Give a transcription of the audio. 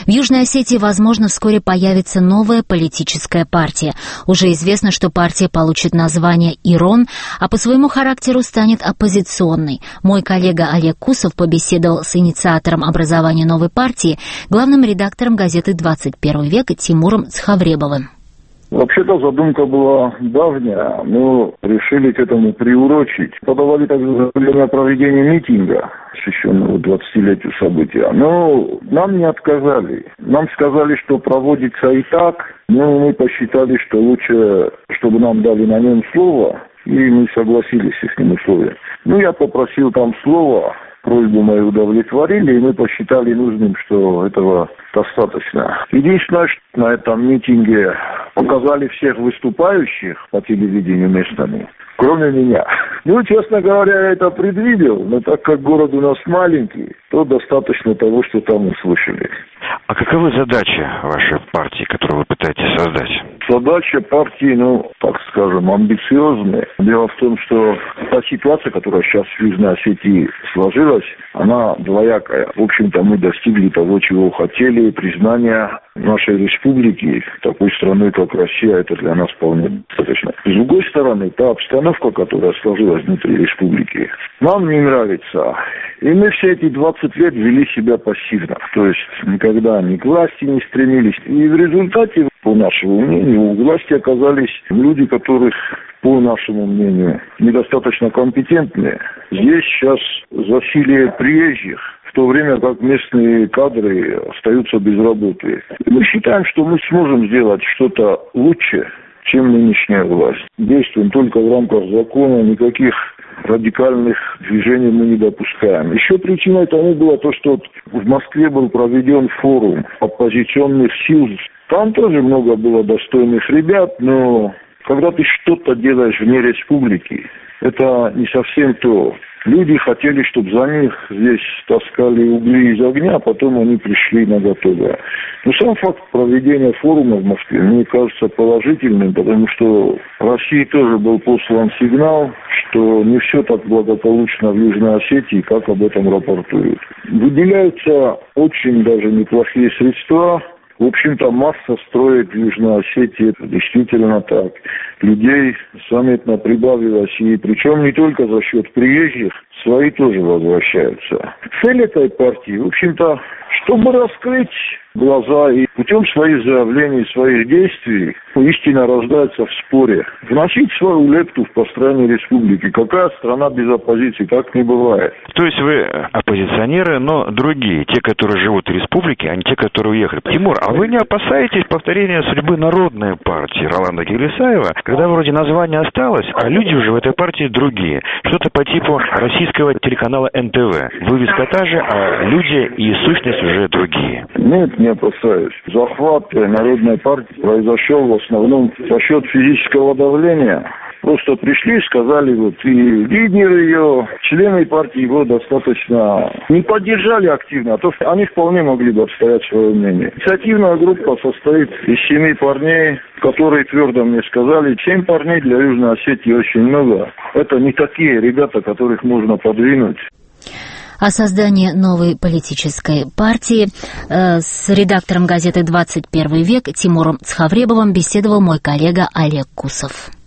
В Южной Осетии, возможно, вскоре появится новая политическая партия. Уже известно, что партия получит название «Ирон», а по своему характеру станет оппозиционной. Мой коллега Олег Кусов побеседовал с инициатором образования новой партии, главным редактором газеты «21 век» Тимуром Цхавребовым. Вообще-то задумка была давняя, но решили к этому приурочить. Подавали также время проведения митинга, посвященного 20-летию события. Но нам не отказали. Нам сказали, что проводится и так, но мы посчитали, что лучше, чтобы нам дали на нем слово, и мы согласились с этим условием. Я попросил там слово. Просьбу мою удовлетворили, и мы посчитали нужным, что этого достаточно. Единственное, что на этом митинге показали всех выступающих по телевидению местному, кроме меня. Честно говоря, я это предвидел, но так как город у нас маленький, то достаточно того, что там услышали. А каковы задачи вашей партии, которую вы пытаетесь создать? Задача партии, так скажем, амбициозная. Дело в том, что та ситуация, которая сейчас в Южной Осетии сложилась, она двоякая. В общем-то, мы достигли того, чего хотели, признания нашей республики, такой страной, как Россия, это для нас вполне достаточно. С другой стороны, та обстановка, которая сложилась внутри республики, нам не нравится. И мы все эти 20 лет вели себя пассивно. То есть никогда ни к власти не стремились. И в результате, по нашему мнению, у власти оказались люди, которых, по нашему мнению, недостаточно компетентные. Здесь сейчас засилие приезжих, в то время как местные кадры остаются без работы. И мы считаем, что мы сможем сделать что-то лучше, чем нынешняя власть. Действуем только в рамках закона, никаких радикальных движений мы не допускаем. Еще причиной тому было то, что в Москве был проведен форум оппозиционных сил. Там тоже много было достойных ребят, но когда ты что-то делаешь вне республики, это не совсем то. Люди хотели, чтобы за них здесь таскали угли из огня, а потом они пришли на готовое. Но сам факт проведения форума в Москве, мне кажется, положительным, потому что России тоже был послан сигнал, что не все так благополучно в Южной Осетии, как об этом рапортуют. Выделяются очень даже неплохие средства. В общем-то, масса строит в Южной Осетии, это действительно так. Людей заметно прибавилось, и причем не только за счет приезжих, свои тоже возвращаются. Цель этой партии, в общем-то, чтобы раскрыть глаза и путем своих заявлений, своих действий истина рождается в споре. Вносить свою лепту в построение республики. Какая страна без оппозиции? Так не бывает. То есть вы оппозиционеры, но другие, те, которые живут в республике, а не те, которые уехали. Тимур, а вы не опасаетесь повторения судьбы Народной партии Роланда Гилесаева, когда вроде название осталось, а люди уже в этой партии другие? Что-то по типу российского телеканала НТВ. Вывеска та же, а люди и сущность уже другие. Нет, не опасаюсь. Захват Народной партии произошел в основном за счет физического давления. Просто пришли и сказали, и лидер ее, члены партии его достаточно не поддержали активно, а то они вполне могли бы отстоять свое мнение. Инициативная группа состоит из 7 парней, которые твердо мне сказали, 7 парней для Южной Осетии очень много. Это не такие ребята, которых можно подвинуть. О создании новой политической партии с редактором газеты «21 век» Тимуром Цхавребовым беседовал мой коллега Олег Кусов.